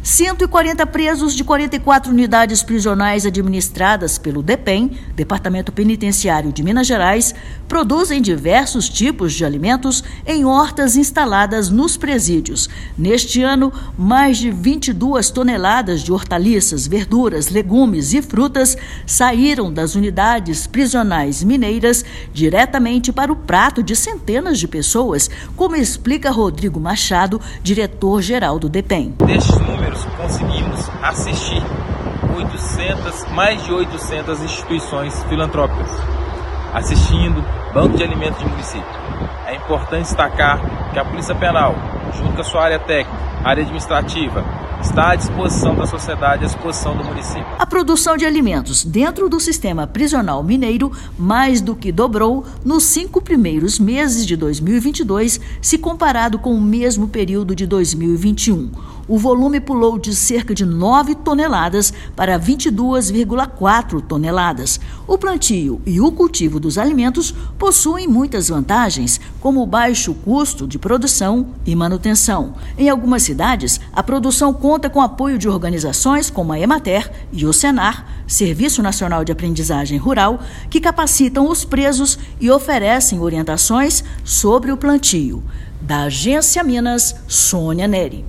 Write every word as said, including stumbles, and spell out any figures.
cento e quarenta presos de quarenta e quatro unidades prisionais administradas pelo DEPEN, Departamento Penitenciário de Minas Gerais, produzem diversos tipos de alimentos em hortas instaladas nos presídios. Neste ano, mais de vinte e duas toneladas de hortaliças, verduras, legumes e frutas saíram das unidades prisionais mineiras diretamente para o prato de centenas de pessoas, como explica Rodrigo Machado, diretor-geral do DEPEN. Destes números, conseguimos assistir oitocentas, mais de oitocentas instituições filantrópicas, assistindo Banco de Alimentos de município. É importante destacar que a Polícia Penal, junto com a sua área técnica, área administrativa, está à disposição da sociedade, à disposição do município. A produção de alimentos dentro do sistema prisional mineiro mais do que dobrou nos cinco primeiros meses de dois mil e vinte e dois, se comparado com o mesmo período de dois mil e vinte e um. O volume pulou de cerca de nove toneladas para vinte e duas vírgula quatro toneladas. O plantio e o cultivo dos alimentos possuem muitas vantagens, como o baixo custo de produção e manutenção. Em algumas cidades, a produção conta com apoio de organizações como a Emater e o Senar, Serviço Nacional de Aprendizagem Rural, que capacitam os presos e oferecem orientações sobre o plantio. Da Agência Minas, Sônia Neri.